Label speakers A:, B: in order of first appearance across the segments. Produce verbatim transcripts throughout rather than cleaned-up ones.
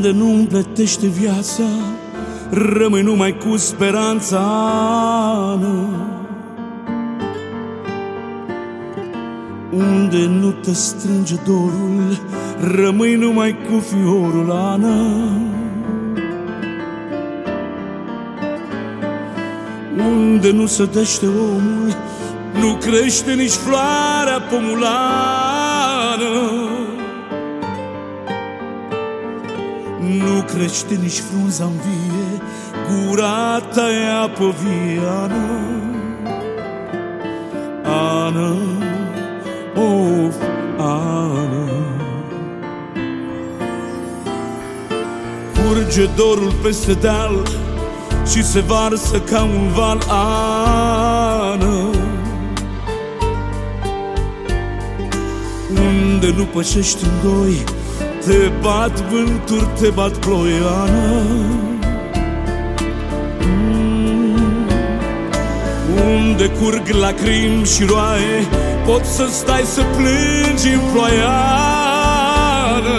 A: Unde nu împletește viața, rămâi numai cu speranța, Ana. Unde nu te strânge dorul, rămâi numai cu fiorul, Ana. Unde nu sădește omul, nu crește nici floarea pomulană. Nu crește nici frunza-n vie, gura ta e apă vie, Ana. Ana, of, Ana. Curge dorul peste deal și se varsă ca un val, Ana. Unde nu pășești în doi, te bat vânturi, te bat ploi, Ana. mm. Unde curg lacrimi și roaie, poți să stai să plângi în ploaie, Ana.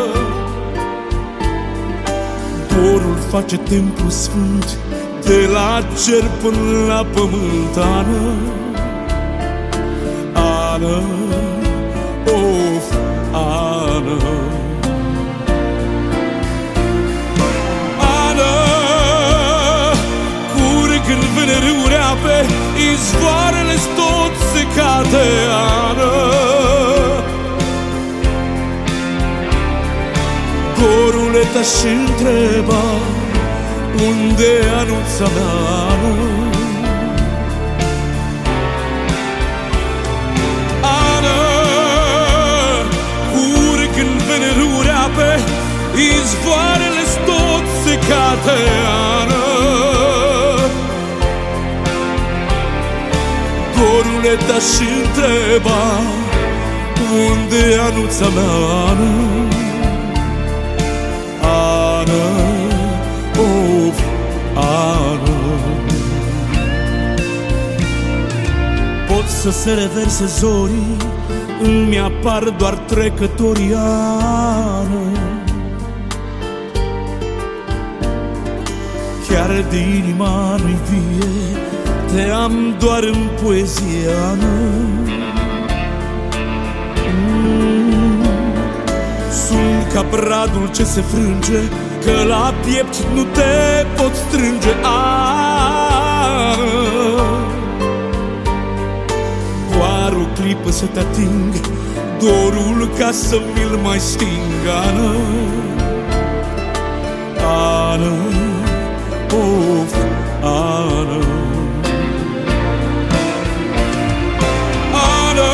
A: Dorul face templu sfânt, de la cer până la pământ, Ana. Ana, of, Ana. Ana, curg în vânărâuri ape, izvoarele-s tot secate, Ana. Dorule, te-aș întreba, unde anuța mea, Ana? Ana, curg în vânărâuri ape, izvoarele-s tot secate, Ana. Dorule, te-aș întreba, unde anuța mea, Ana? Ana, of, Ana. Pot să se reverse zorii, îmi apar doar trecătorii, Ana. Chiar de inima nu-i vie, te am doar în poezie, Ana. mm. Sunt ca bradul ce se frânge, că la piept nu te pot strânge, Ana. Doar o clipă să te ating, dorul ca să mi-l mai sting, Ana. Ana, of, Ana. Ana,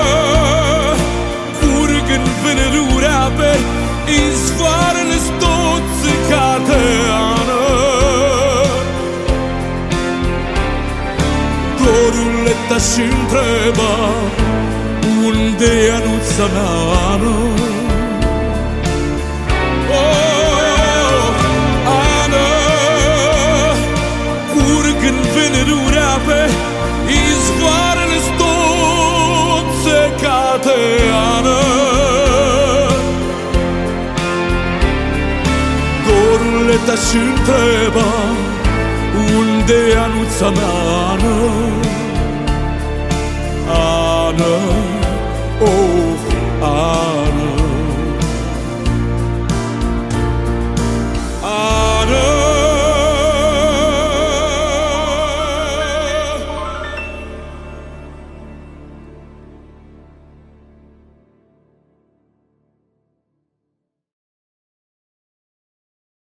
A: curg în vânărâuri ape, izvoarele-s tot secate, Ana. Dorule, te-aș întreba, unde e anuța mea, Ana? Oh, Ana, curg în vânărâuri ape, izvoarele-s tot secate, Ana. Dorule, te-aș întreba, unde e anuța mea, Ana? Ana, oh.